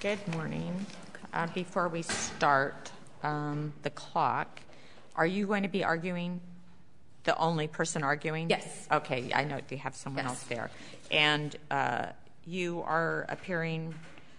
Good morning. Before we start the clock, are you going to be arguing? The only person arguing? Yes. Okay, I know you have someone else there. And you are appearing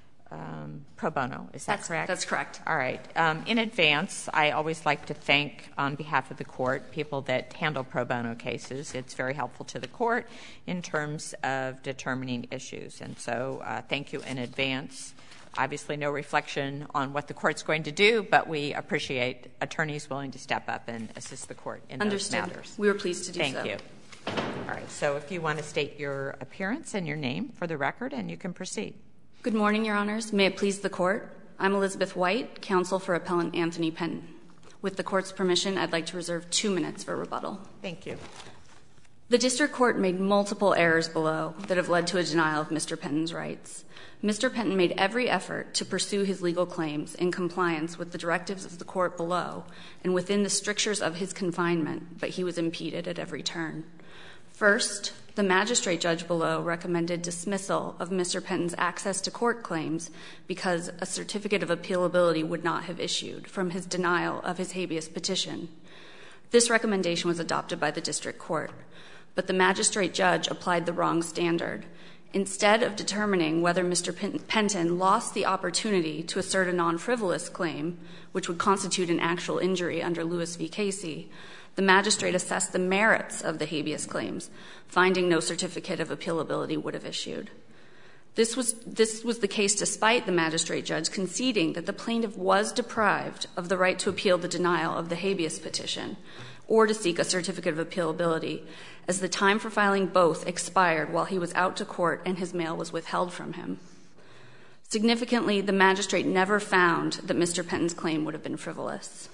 pro bono, is that correct? That's correct. All right. In advance, I always like to thank, on behalf of the court, people that handle pro bono cases. It's very helpful to the court in terms of determining issues. And so thank you in advance. Obviously, no reflection on what the court's going to do, but we appreciate attorneys willing to step up and assist the court in those matters. We were pleased to do so. Thank you. All right. So if you want to state your appearance and your name for the record, and you can proceed. Good morning, Your Honors. May it please the court. I'm Elizabeth White, counsel for Appellant Anthony Penton. With the court's permission, I'd like to reserve 2 minutes for rebuttal. Thank you. The district court made multiple errors below that have led to a denial of Mr. Penton's rights. Mr. Penton made every effort to pursue his legal claims in compliance with the directives of the court below and within the strictures of his confinement, but he was impeded at every turn. First, the magistrate judge below recommended dismissal of Mr. Penton's access to court claims because a certificate of appealability would not have issued from his denial of his habeas petition. This recommendation was adopted by the district court, but the magistrate judge applied the wrong standard. Instead of determining whether Mr. Penton lost the opportunity to assert a non-frivolous claim, which would constitute an actual injury under Lewis v. Casey, the magistrate assessed the merits of the habeas claims, finding no certificate of appealability would have issued. This was the case despite the magistrate judge conceding that the plaintiff was deprived of the right to appeal the denial of the habeas petition or to seek a certificate of appealability, as the time for filing both expired while he was out to court and his mail was withheld from him. Significantly, the magistrate never found that Mr. Penton's claim would have been frivolous.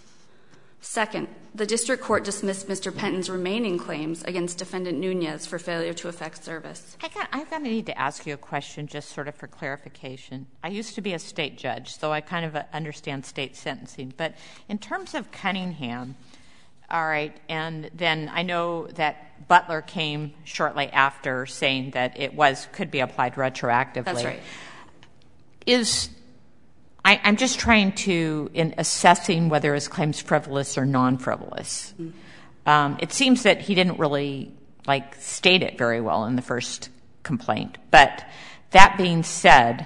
Second, the district court dismissed Mr. Penton's remaining claims against Defendant Nunez for failure to effect service. I'm going to need to ask you a question just sort of for clarification. I used to be a state judge, so I kind of understand state sentencing. But in terms of Cunningham, all right, and then I know that Butler came shortly after saying that it could be applied retroactively. That's right. I'm just trying to, in assessing whether his claim's frivolous or non-frivolous, it seems that he didn't really, state it very well in the first complaint. But that being said,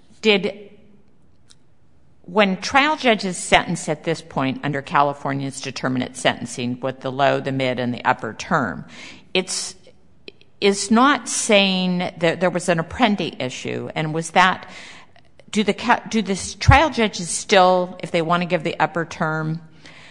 when trial judges sentence at this point under California's determinate sentencing with the low, the mid, and the upper term, it's not saying that there was an Apprendi issue, and was that, do the trial judges still, if they want to give the upper term,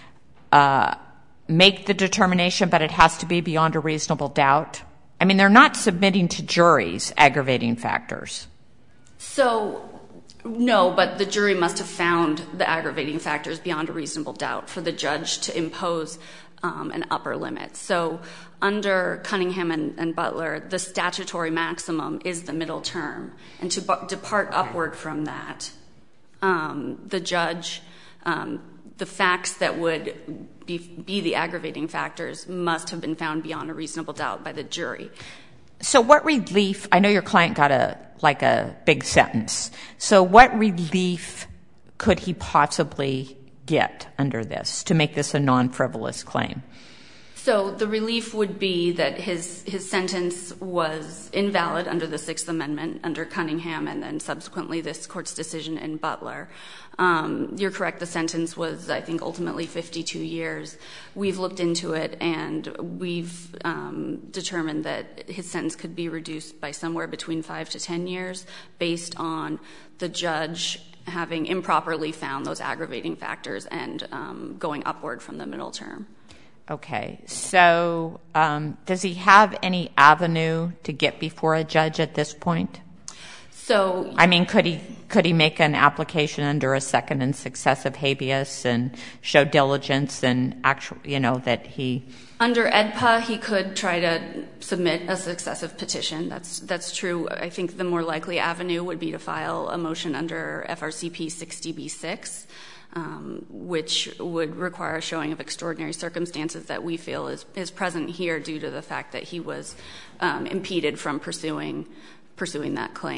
make the determination, but it has to be beyond a reasonable doubt? I mean, they're not submitting to juries aggravating factors. So, no, but the jury must have found the aggravating factors beyond a reasonable doubt for the judge to impose an upper limit. So under Cunningham and Butler, the statutory maximum is the middle term. And to depart upward from that, the judge, the facts that would be the aggravating factors must have been found beyond a reasonable doubt by the jury. So what relief, I know your client got a big sentence. So what relief could he possibly get under this to make this a non-frivolous claim? So the relief would be that his sentence was invalid under the Sixth Amendment, under Cunningham, and then subsequently this court's decision in Butler. You're correct, the sentence was, I think, ultimately 52 years. We've looked into it, and we've determined that his sentence could be reduced by somewhere between 5 to 10 years based on the judge having improperly found those aggravating factors and going upward from the middle term. Okay. So does he have any avenue to get before a judge at this point? So, I mean, could he make an application under a second and successive habeas and show diligence and that he... Under AEDPA, he could try to submit a successive petition. That's true. I think the more likely avenue would be to file a motion under FRCP 60B6, which would require a showing of extraordinary circumstances that we feel is present here due to the fact that he was impeded from pursuing that claim.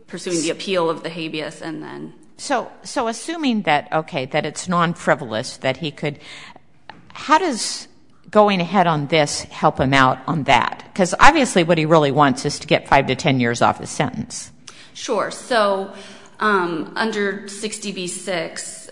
the appeal of the habeas, and then. So assuming that, that it's non-frivolous, that he could, how does going ahead on this help him out on that? Because obviously what he really wants is to get 5 to 10 years off his sentence. Sure. So under 60B6,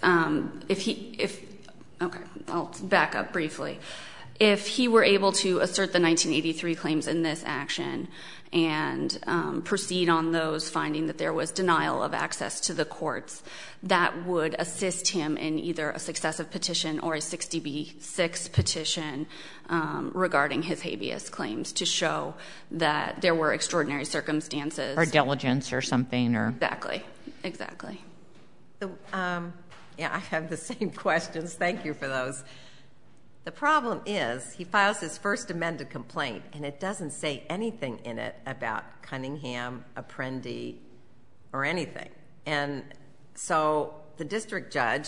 I'll back up briefly. If he were able to assert the 1983 claims in this action and proceed on those, finding that there was denial of access to the courts, that would assist him in either a successive petition or a 60B6 petition regarding his habeas claims to show that there were extraordinary circumstances. Or diligence or something. Or Exactly. Yeah, I have the same questions. Thank you for those. The problem is he files his first amended complaint, and it doesn't say anything in it about Cunningham, Apprendi, or anything. And so the district judge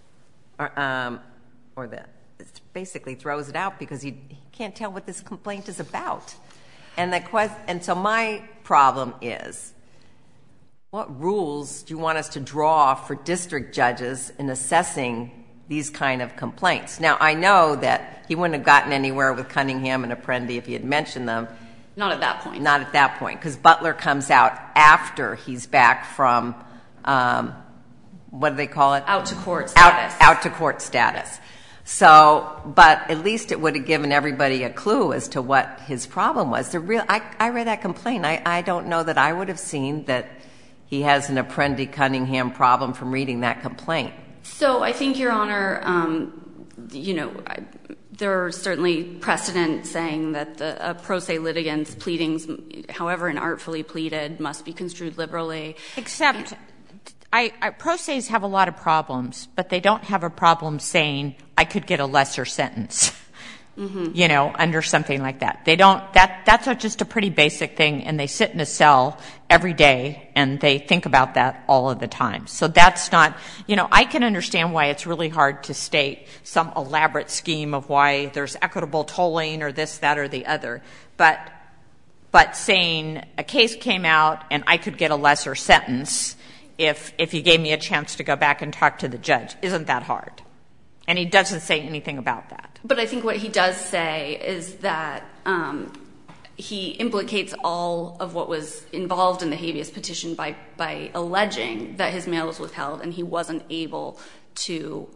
basically throws it out because he can't tell what this complaint is about. And so my problem is, what rules do you want us to draw for district judges in assessing these kind of complaints? Now, I know that he wouldn't have gotten anywhere with Cunningham and Apprendi if he had mentioned them. Not at that point. Not at that point, because Butler comes out after he's back from, what do they call it? Out to court status. Out to court status. So, but at least it would have given everybody a clue as to what his problem was. I read that complaint. I don't know that I would have seen that he has an Apprendi-Cunningham problem from reading that complaint. So I think, Your Honor, there are certainly precedent saying that a pro se litigant's pleadings, however inartfully pleaded, must be construed liberally. Except pro ses have a lot of problems, but they don't have a problem saying I could get a lesser sentence. Mm-hmm. Under something like that. They don't, that's just a pretty basic thing, and they sit in a cell every day and they think about that all of the time. So that's not, I can understand why it's really hard to state some elaborate scheme of why there's equitable tolling or this, that, or the other. But saying a case came out and I could get a lesser sentence if you gave me a chance to go back and talk to the judge, isn't that hard? And he doesn't say anything about that. But I think what he does say is that he implicates all of what was involved in the habeas petition by alleging that his mail was withheld and he wasn't able to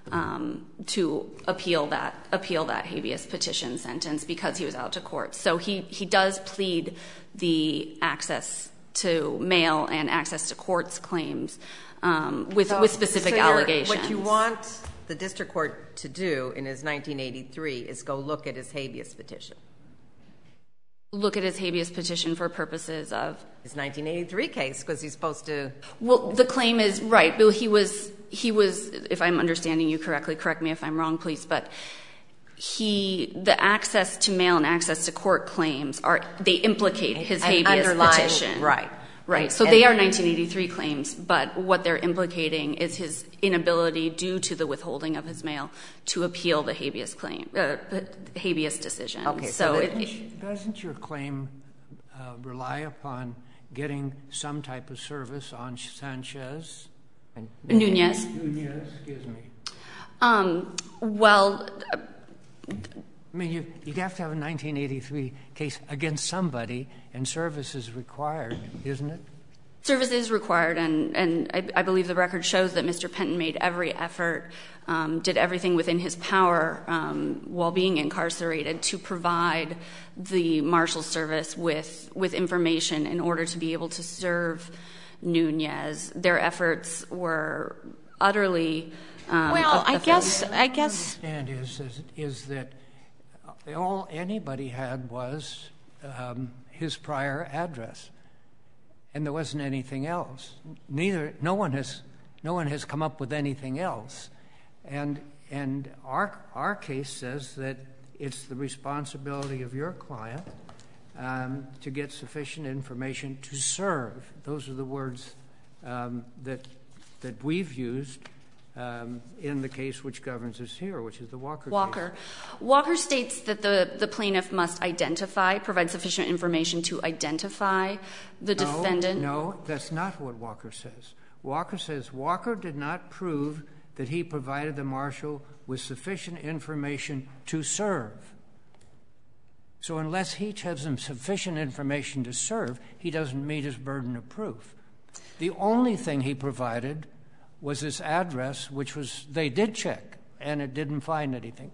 appeal that habeas petition sentence because he was out to court. So he does plead the access to mail and access to courts claims with specific allegations. What you want the district court to do in his 1983 is go look at his habeas petition. Look at his habeas petition for purposes of? His 1983 case, because he's supposed to. Well, the claim is, right, Bill, he was, if I'm understanding you correctly, correct me if I'm wrong, please, but the access to mail and access to court claims they implicate his habeas petition. Right. Right. So they are 1983 claims, but what they're implicating is his inability, due to the withholding of his mail, to appeal the habeas decision. Okay. So doesn't your claim rely upon getting some type of service on Sanchez? Nunez. Nunez, excuse me. Well. I mean, you have to have a 1983 case against somebody, and service is required, isn't it? Service is required, and I believe the record shows that Mr. Penton made every effort, did everything within his power while being incarcerated to provide the Marshal's service with information in order to be able to serve Nunez. Their efforts were utterly. I guess. What I understand is that all anybody had was his prior address, and there wasn't anything else. No one has come up with anything else, and our case says that it's the responsibility of your client to get sufficient information to serve. Those are the words that we've used in the case which governs us here, which is the Walker case. Walker states that the plaintiff must provide sufficient information to identify the defendant. No, that's not what Walker says. Walker says Walker did not prove that he provided the marshal with sufficient information to serve. So unless he has sufficient information to serve, he doesn't meet his burden of proof. The only thing he provided was this address, which they did check, and it didn't find anything.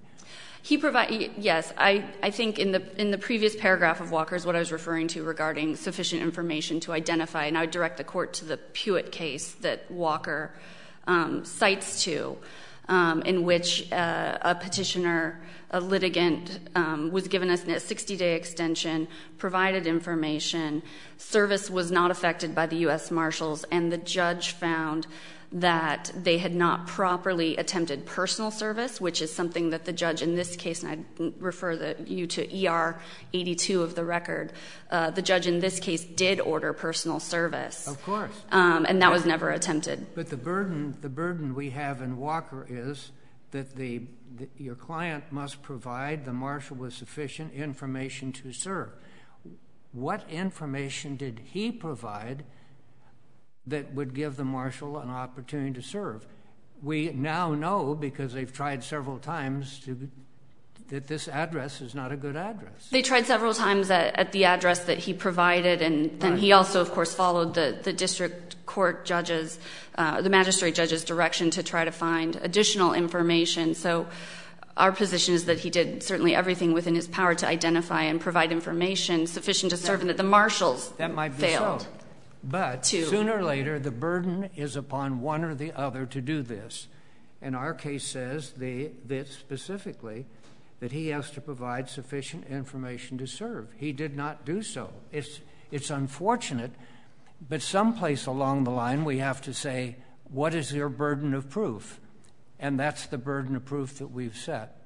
Yes, I think in the previous paragraph of Walker is what I was referring to regarding sufficient information to identify, and I would direct the court to the Pewitt case that Walker cites to, in which a petitioner, a litigant, was given a 60-day extension, provided information, service was not affected by the U.S. Marshals, and the judge found that they had not properly attempted personal service, which is something that the judge in this case, and I refer you to ER 82 of the record, the judge in this case did order personal service. Of course. And that was never attempted. But the burden we have in Walker is that your client must provide the marshal with sufficient information to serve. What information did he provide that would give the marshal an opportunity to serve? We now know, because they've tried several times, that this address is not a good address. They tried several times at the address that he provided, and then he also, of course, followed the district court judge's, the magistrate judge's direction to try to find additional information. So our position is that he did certainly everything within his power to identify and provide information sufficient to serve, and that the marshals that might be failed. So. But sooner or later, the burden is upon one or the other to do this. And our case says that specifically that he has to provide sufficient information to serve. He did not do so. It's unfortunate, but someplace along the line we have to say, what is your burden of proof? And that's the burden of proof that we've set.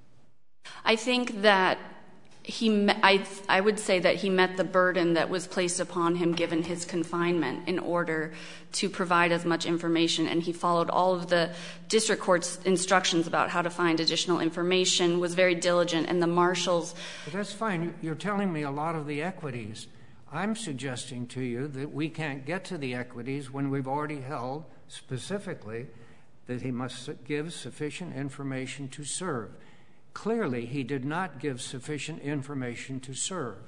I think that I would say that he met the burden that was placed upon him given his confinement in order to provide as much information, and he followed all of the district court's instructions about how to find additional information, was very diligent, and the marshals... But that's fine. You're telling me a lot of the equities. I'm suggesting to you that we can't get to the equities when we've already held specifically that he must give sufficient information to serve. Clearly, he did not give sufficient information to serve.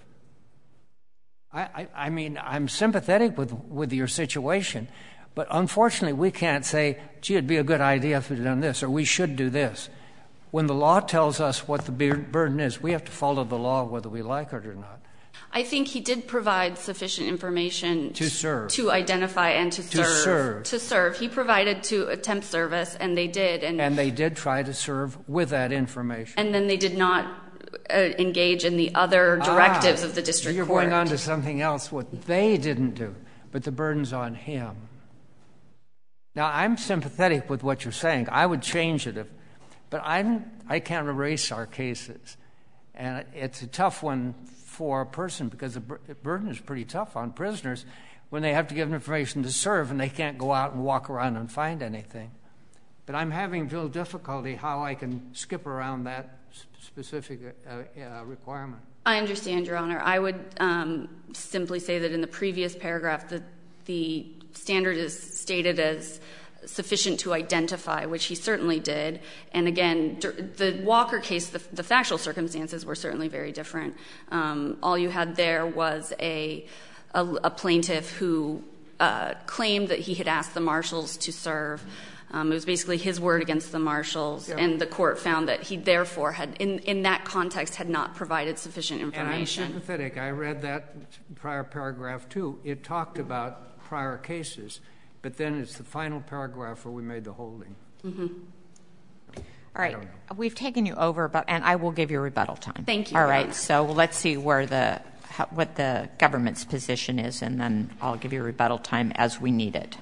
I mean, I'm sympathetic with your situation, but unfortunately, we can't say, gee, it'd be a good idea if we'd done this, or we should do this. When the law tells us what the burden is, we have to follow the law whether we like it or not. I think he did provide sufficient information to serve, to identify, and to serve. To serve. He provided to attempt service, and they did. And they did try to serve with that information. And then they did not engage in the other directives of the district court. You're going on to something else, what they didn't do, but the burden's on him. Now, I'm sympathetic with what you're saying. I would change it, but I can't erase our cases. And it's a tough one for a person, because the burden is pretty tough on prisoners when they have to give information to serve and they can't go out and walk around and find anything. But I'm having real difficulty how I can skip around that specific requirement. I understand, Your Honor. I would simply say that in the previous paragraph, the standard is stated as sufficient to identify, which he certainly did. And again, the Walker case, the factual circumstances were certainly very different. All you had there was a plaintiff who claimed that he had asked the marshals to serve. It was basically his word against the marshals, and the court found that he therefore had, in that context, had not provided sufficient information. And I'm sympathetic. I read that prior paragraph, too. It talked about prior cases. But then it's the final paragraph where we made the holding. Mm-hmm. All right. We've taken you over, and I will give you rebuttal time. Thank you. All right. So let's see what the government's position is, and then I'll give you rebuttal time as we need it.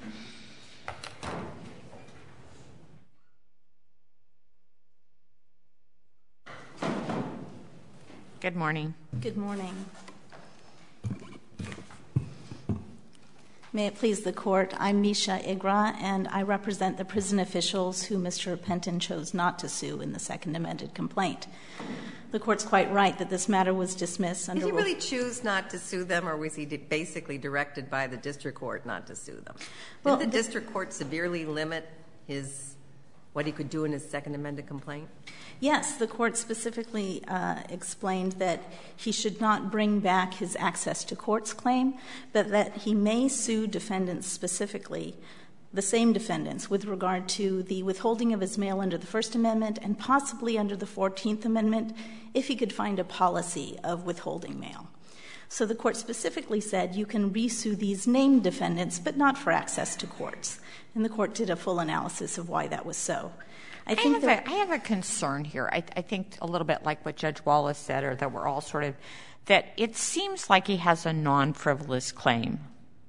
Good morning. Good morning. May it please the Court, I'm Misha Igra, and I represent the prison officials who Mr. Penton chose not to sue in the second amended complaint. The Court's quite right that this matter was dismissed under... Did he really choose not to sue them, or was he basically directed by the district court not to sue them? Well, did the district court severely limit what he could do in his second amended complaint? Yes, the Court specifically explained that he should not bring back his access to courts claim, but that he may sue defendants specifically, the same defendants, with regard to the withholding of his mail under the First Amendment and possibly under the 14th Amendment if he could find a policy of withholding mail. So the Court specifically said you can re-sue these named defendants, but not for access to courts. And the Court did a full analysis of why that was so. I have a concern here. I think a little bit like what Judge Wallace said, or that we're all sort of, that it seems like he has a non-frivolous claim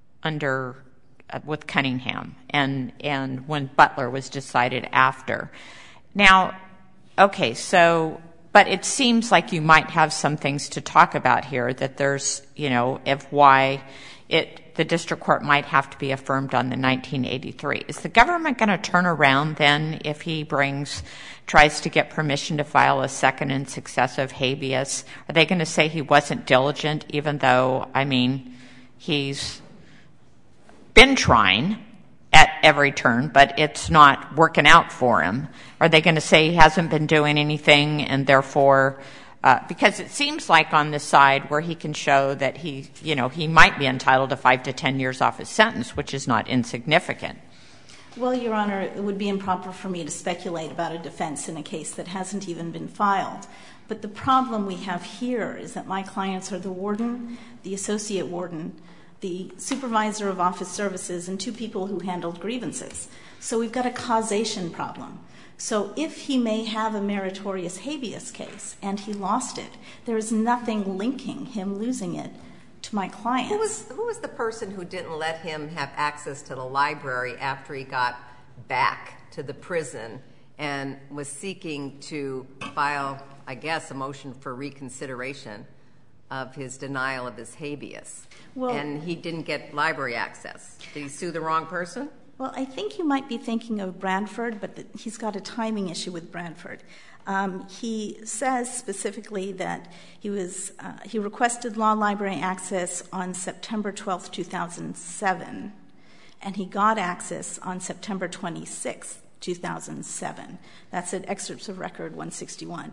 with Cunningham and when Butler was decided after. Now, okay, so, but it seems like you might have some things to talk about here, that there's, of why the district court might have to be affirmed on the 1983. Is the government going to turn around then if he tries to get permission to file a second and successive habeas? Are they going to say he wasn't diligent, even though, he's been trying at every turn, but it's not working out for him? Are they going to say he hasn't been doing anything and therefore... because it seems like on this side where he can show that he might be entitled to 5 to 10 years off his sentence, which is not insignificant. Well, Your Honor, it would be improper for me to speculate about a defense in a case that hasn't even been filed. But the problem we have here is that my clients are the warden, the associate warden, the supervisor of office services, and 2 people who handled grievances. So we've got a causation problem. So if he may have a meritorious habeas case and he lost it, there is nothing linking him losing it to my clients. Who was the person who didn't let him have access to the library after he got back to the prison and was seeking to file, I guess, a motion for reconsideration of his denial of his habeas? Well, and he didn't get library access. Did he sue the wrong person? Well, I think you might be thinking of Bradford, but he's got a timing issue with Bradford. He says specifically that he requested law library access on September 12th, 2007, and he got access on September 26th, 2007. That's at excerpts of record 161.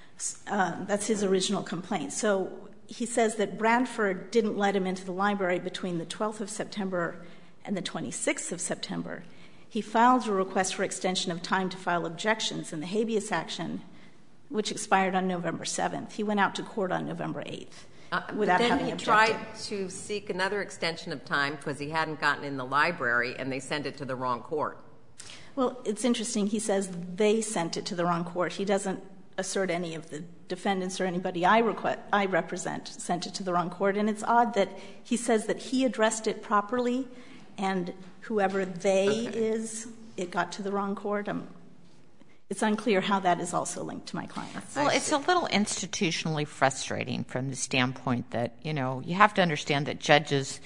That's his original complaint. So he says that Bradford didn't let him into the library between the 12th of September and the 26th of September. He filed a request for extension of time to file objections in the habeas action, which expired on November 7th. He went out to court on November 8th without having objected. Then he tried to seek another extension of time because he hadn't gotten in the library, and they sent it to the wrong court. Well, it's interesting. He says they sent it to the wrong court. He doesn't assert any of the defendants or anybody I represent sent it to the wrong court. And it's odd that he says that he addressed it properly, and whoever they is, it got to the wrong court. It's unclear how that is also linked to my clients. Well, it's a little institutionally frustrating from the standpoint that, you have to understand that judges,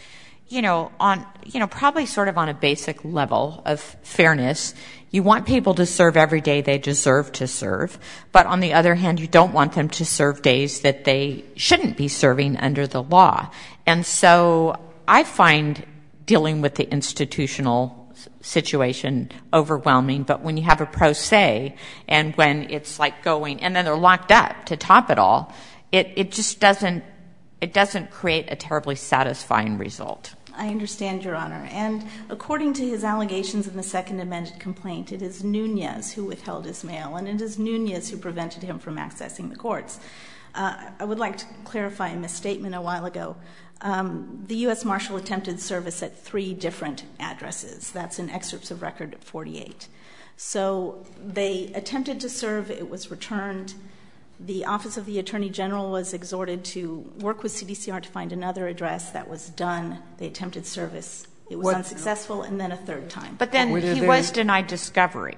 probably sort of on a basic level of fairness, you want people to serve every day they deserve to serve. But on the other hand, you don't want them to serve days that they shouldn't be serving under the law. And so I find dealing with the institutional situation overwhelming, but when you have a pro se and when it's like going, and then they're locked up to top it all, it just doesn't create a terribly satisfying result. I understand, Your Honor. And according to his allegations in the second amended complaint, it is Nunez who withheld his mail, and it is Nunez who prevented him from accessing the courts. I would like to clarify a misstatement a while ago. The U.S. Marshal attempted service at 3 different addresses. That's in excerpts of record 48. So they attempted to serve. It was returned. The Office of the Attorney General was exhorted to work with CDCR to find another address. That was done. They attempted service. It was unsuccessful, and then a third time. But then he was denied discovery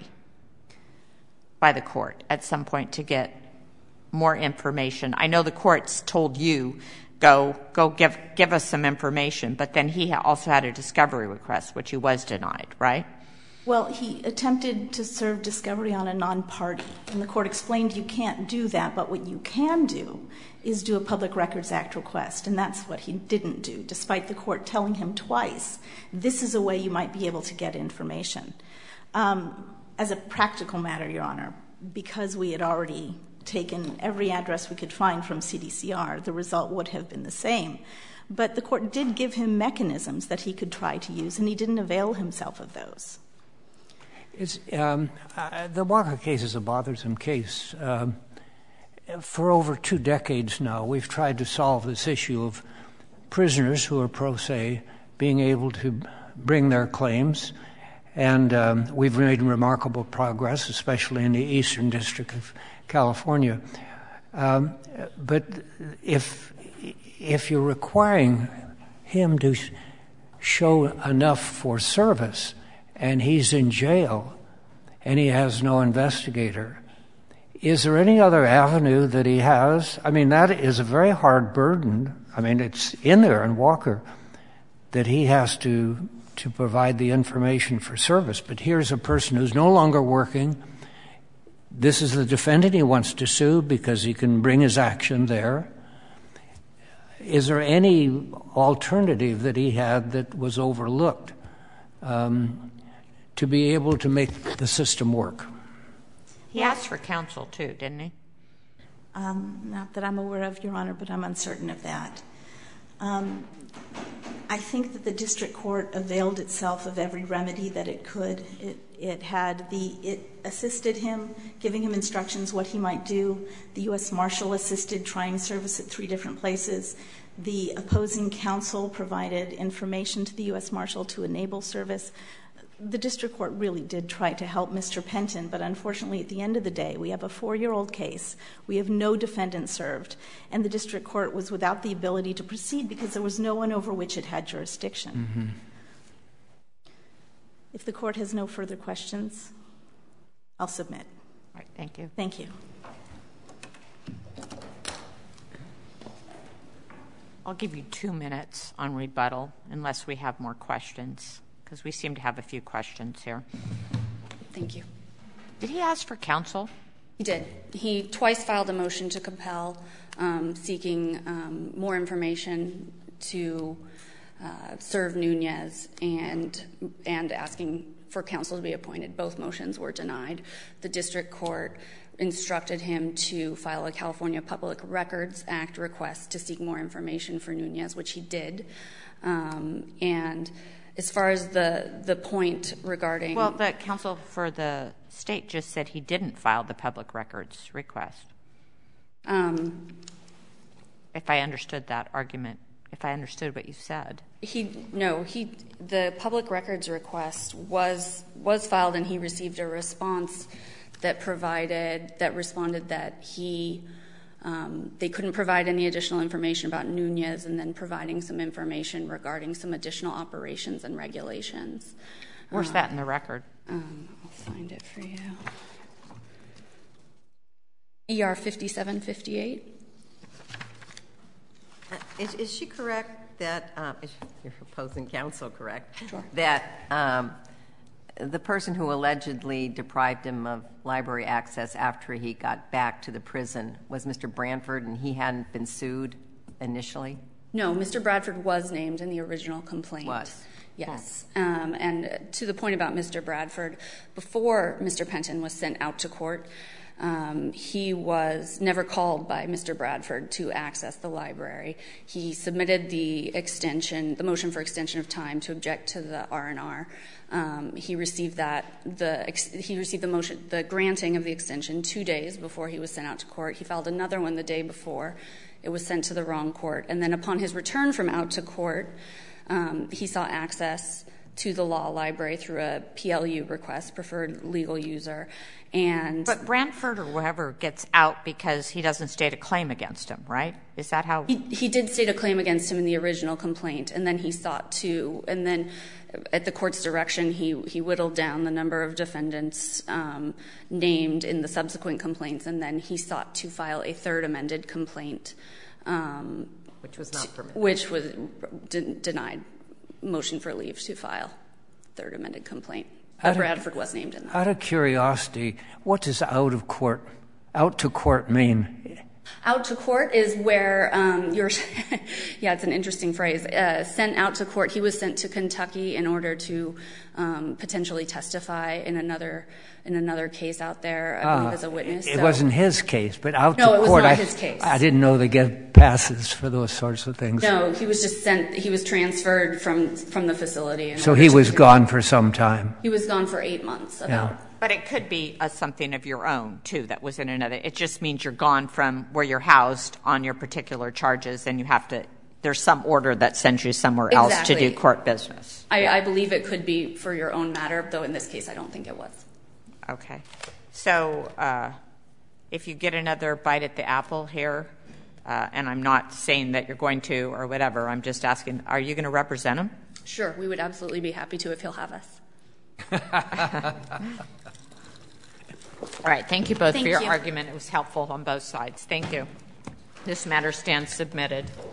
by the court at some point to get more information. I know the courts told you go give us some information. But then he also had a discovery request, which he was denied, right? Well, he attempted to serve discovery on a non-party, and the court explained you can't do that, but what you can do is do a Public Records Act request, and that's what he didn't do, despite the court telling him twice, this is a way you might be able to get information. As a practical matter, Your Honor, because we had already taken every address we could find from CDCR, the result would have been the same. But the court did give him mechanisms that he could try to use, and he didn't avail himself of those. The Walker case is a bothersome case. For over 2 decades now, we've tried to solve this issue of prisoners who are pro se being able to bring their claims, and we've made remarkable progress, especially in the Eastern District of California. But if you're requiring him to show enough for service, and he's in jail, and he has no investigator, is there any other avenue that he has? I mean, that is a very hard burden. I mean, it's in there in Walker that he has to provide the information for service. But here's a person who's no longer working. This is the defendant he wants to sue because he can bring his action there. Is there any alternative that he had that was overlooked to be able to make the system work? He asked for counsel, too, didn't he? Not that I'm aware of, Your Honor, but I'm uncertain of that. I think that the district court availed itself of every remedy that it could. It assisted him, giving him instructions what he might do. The U.S. Marshal assisted trying service at 3 different places. The opposing counsel provided information to the U.S. Marshal to enable service. The district court really did try to help Mr. Penton, but unfortunately at the end of the day, we have a 4-year-old case. We have no defendant served, and the district court was without the ability to proceed because there was no one over which it had jurisdiction. Mm-hmm. If the court has no further questions, I'll submit. All right, thank you. Thank you. I'll give you 2 minutes on rebuttal unless we have more questions, because we seem to have a few questions here. Thank you. Did he ask for counsel? He did. He twice filed a motion to compel, seeking more information to serve Nunez and asking for counsel to be appointed. Both motions were denied. The district court instructed him to file a California Public Records Act request to seek more information for Nunez, which he did. And as far as the point regarding... Well, the counsel for the state just said he didn't file the public records request. If I understood that argument, if I understood what you said. The public records request was filed, and he received a response that responded that they couldn't provide any additional information about Nunez, and then providing some information regarding some additional operations and regulations. Where's that in the record? I'll find it for you. ER 5758. Is she correct that, is your opposing counsel correct? Sure. That the person who allegedly deprived him of library access after he got back to the prison was Mr. Branford, and he hadn't been sued initially? No, Mr. Bradford was named in the original complaint. Was? Yes. And to the point about Mr. Bradford, before Mr. Penton was sent out to court, he was never called by Mr. Bradford to access the library. He submitted the motion for extension of time to object to the R&R. He received the granting of the extension 2 days before he was sent out to court. He filed another one the day before. It was sent to the wrong court. And then upon his return from out to court, he sought access to the law library through a PLU request, preferred legal user. But Branford or whoever gets out because he doesn't state a claim against him, right? Is that how? He did state a claim against him in the original complaint, and then he sought to, and then at the court's direction, he whittled down the number of defendants named in the subsequent complaints, and then he sought to file a third amended complaint Which was not permitted. Which was denied motion for leave to file third amended complaint. But Bradford was named in that. Out of curiosity, what does out to court mean? Out to court is where you're, yeah, it's an interesting phrase, sent out to court. He was sent to Kentucky in order to potentially testify in another case out there, I believe, as a witness. It wasn't his case, but out to No, court. it was not his case. I didn't know they get passes for those sorts of things. No, he was just he was transferred from the facility. So he was gone for some time. He was gone for 8 months, about. Yeah. But it could be something of your own, too, that was in another. It just means you're gone from where you're housed on your particular charges, and you have to – there's some order that sends you somewhere else to do court business. I believe it could be for your own matter, though in this case I don't think it was. Okay. So if you get another bite at the apple here, and I'm not saying that you're going to or whatever, I'm just asking, are you going to represent him? Sure. We would absolutely be happy to if he'll have us. All right. Thank you both Thank for your you. argument. It was helpful on both sides. Thank you. This matter stands submitted.